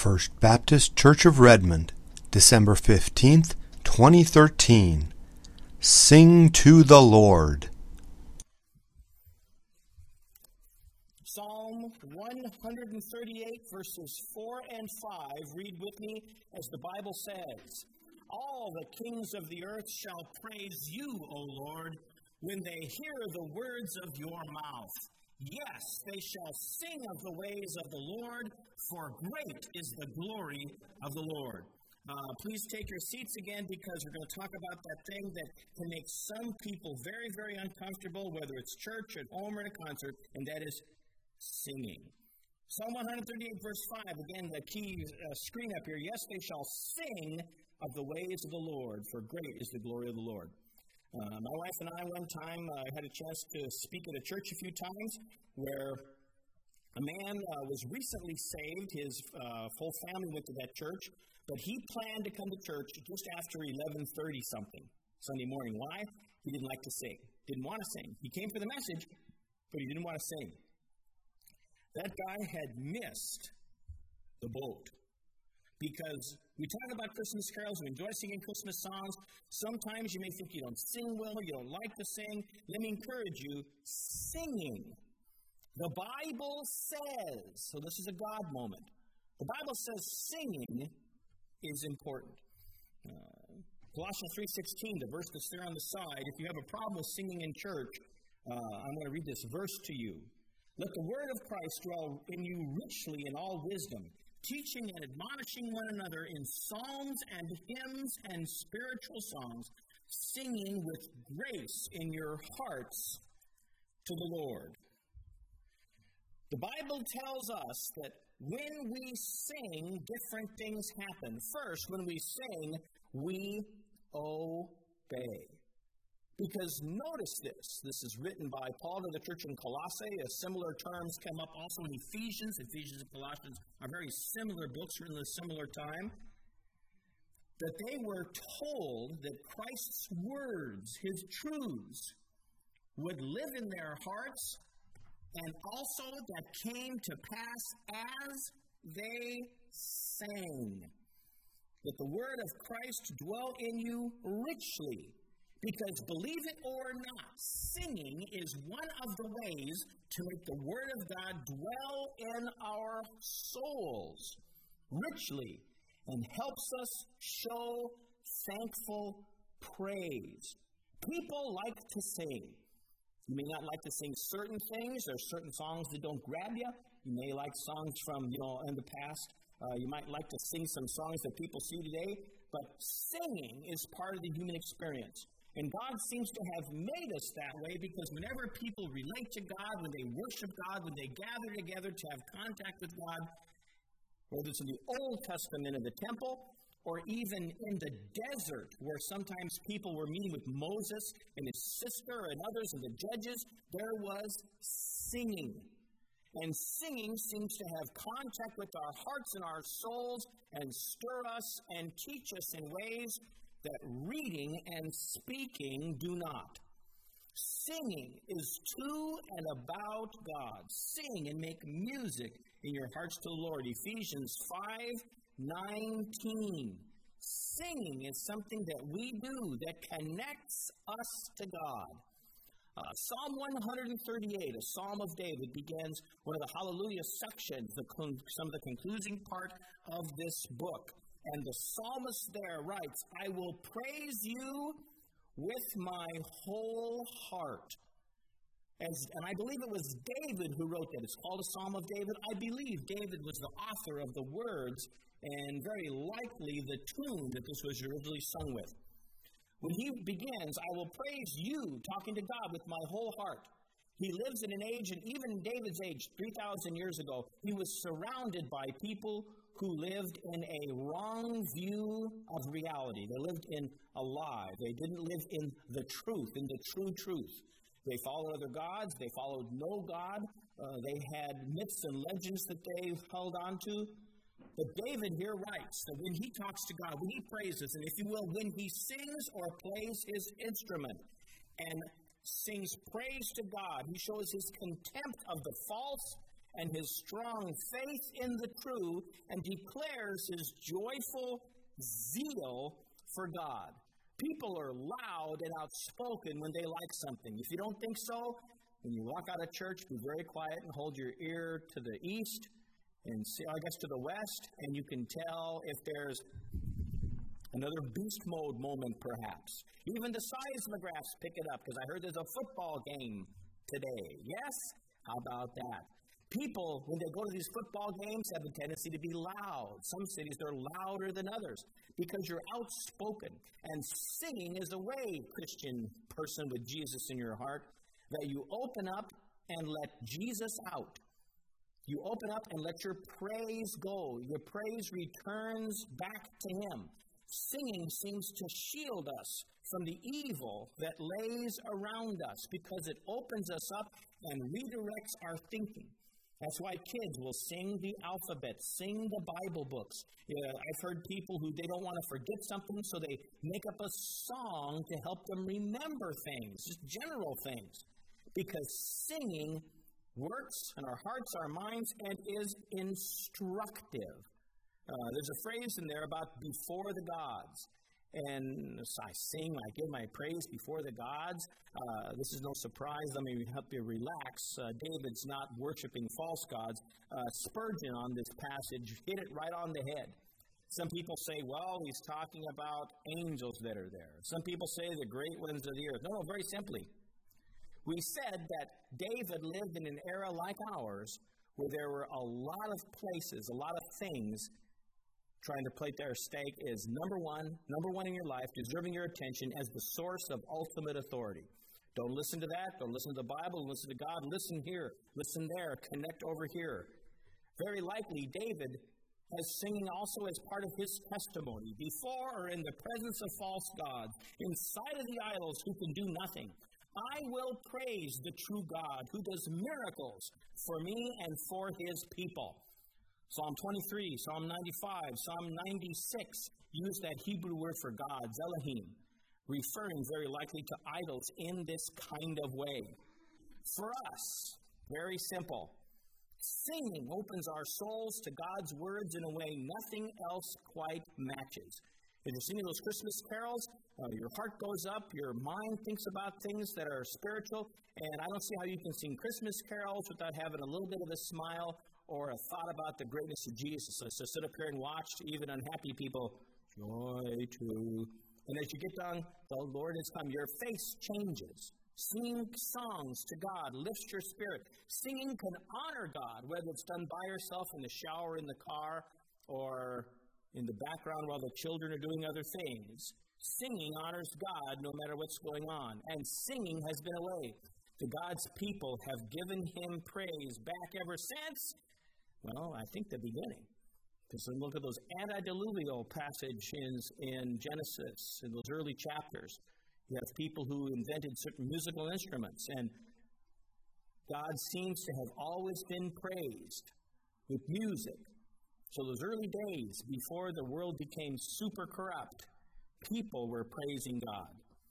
First Baptist Church of Redmond, December 15th, 2013. Sing to the Lord. Psalm 138, verses 4 and 5. Read with me as the Bible says, "All the kings of the earth shall praise you, O Lord, when they hear the words of your mouth. Yes, they shall sing of the ways of the Lord, for great is the glory of the Lord." Please take your seats again, because we're going to talk about that thing that can make some people very, very uncomfortable, whether it's church, at home, or at a concert, and that is singing. Psalm 138, verse 5, again, the key screen up here. "Yes, they shall sing of the ways of the Lord, for great is the glory of the Lord." My wife and I, one time, had a chance to speak at a church a few times where a man was recently saved. His whole family went to that church, but he planned to come to church just after 11:30 something Sunday morning. Why? He didn't like to sing. Didn't want to sing. He came for the message, but he didn't want to sing. That guy had missed the boat. Because we talk about Christmas carols, we enjoy singing Christmas songs. Sometimes you may think you don't sing well, you don't like to sing. Let me encourage you, singing. The Bible says, so this is a God moment, the Bible says singing is important. Colossians 3:16, the verse that's there on the side, if you have a problem with singing in church, I'm going to read this verse to you. "Let the word of Christ dwell in you richly in all wisdom, teaching and admonishing one another in psalms and hymns and spiritual songs, singing with grace in your hearts to the Lord." The Bible tells us that when we sing, different things happen. First, when we sing, we obey. Because notice this. This is written by Paul to the church in Colossae. Similar terms come up also in Ephesians. Ephesians and Colossians are very similar books written at a similar time. That they were told that Christ's words, his truths, would live in their hearts, and also that came to pass as they sang. That the word of Christ dwell in you richly. Because believe it or not, singing is one of the ways to make the Word of God dwell in our souls richly and helps us show thankful praise. People like to sing. You may not like to sing certain things. There are certain songs that don't grab you. You may like songs from, in the past. You might like to sing some songs that people see today. But singing is part of the human experience. And God seems to have made us that way, because whenever people relate to God, when they worship God, when they gather together to have contact with God, whether it's in the Old Testament in the temple, or even in the desert, where sometimes people were meeting with Moses and his sister and others and the judges, there was singing. And singing seems to have contact with our hearts and our souls and stir us and teach us in ways that reading and speaking do not. Singing is to and about God. Sing and make music in your hearts to the Lord. Ephesians 5:19. Singing is something that we do that connects us to God. Psalm 138, a Psalm of David, begins one of the Hallelujah sections, some of the concluding part of this book. And the psalmist there writes, "I will praise you with my whole heart." And I believe it was David who wrote that. It's called a Psalm of David. I believe David was the author of the words, and very likely the tune that this was originally sung with. When he begins, "I will praise you," talking to God, "with my whole heart." He lives in an age, and even in David's age, 3,000 years ago, he was surrounded by people who lived in a wrong view of reality. They lived in a lie. They didn't live in the truth, in the true truth. They followed other gods. They followed no God. They had myths and legends that they held on to. But David here writes that when he talks to God, when he praises, and if you will, when he sings or plays his instrument and sings praise to God, he shows his contempt of the false and his strong faith in the true, and declares his joyful zeal for God. People are loud and outspoken when they like something. If you don't think so, when you walk out of church, be very quiet and hold your ear to the east and see, I guess, to the west, and you can tell if there's another beast mode moment, perhaps. Even the seismographs pick it up, because I heard there's a football game today. Yes? How about that? People, when they go to these football games, have a tendency to be loud. Some cities, they're louder than others because you're outspoken. And singing is a way, Christian person with Jesus in your heart, that you open up and let Jesus out. You open up and let your praise go. Your praise returns back to him. Singing seems to shield us from the evil that lays around us because it opens us up and redirects our thinking. That's why kids will sing the alphabet, sing the Bible books. I've heard people who they don't want to forget something, so they make up a song to help them remember things, just general things. Because singing works in our hearts, our minds, and is instructive. There's a phrase in there about before the gods. And so I sing, I give my praise before the gods. This is no surprise. Let me help you relax. David's not worshiping false gods. Spurgeon on this passage hit it right on the head. Some people say, well, he's talking about angels that are there. Some people say the great ones of the earth. No, very simply. We said that David lived in an era like ours where there were a lot of places, a lot of things trying to plate their stake is number one in your life, deserving your attention as the source of ultimate authority. Don't listen to that. Don't listen to the Bible. Listen to God. Listen here. Listen there. Connect over here. Very likely, David has singing also as part of his testimony. Before or in the presence of false gods, in sight of the idols who can do nothing, I will praise the true God who does miracles for me and for his people. Psalm 23, Psalm 95, Psalm 96 use that Hebrew word for gods, Elohim, referring very likely to idols in this kind of way. For us, very simple, singing opens our souls to God's words in a way nothing else quite matches. If you're singing those Christmas carols, your heart goes up, your mind thinks about things that are spiritual, and I don't see how you can sing Christmas carols without having a little bit of a smile or a thought about the greatness of Jesus. So sit up here and watch even unhappy people, joy to. And as you get done, the Lord has come. Your face changes. Singing songs to God lifts your spirit. Singing can honor God, whether it's done by yourself in the shower, in the car, or in the background while the children are doing other things. Singing honors God no matter what's going on. And singing has been a way. The God's people have given him praise back ever since, well, I think the beginning. Because look at those antediluvial passages in Genesis, in those early chapters. You have people who invented certain musical instruments, and God seems to have always been praised with music. So those early days, before the world became super corrupt, people were praising God.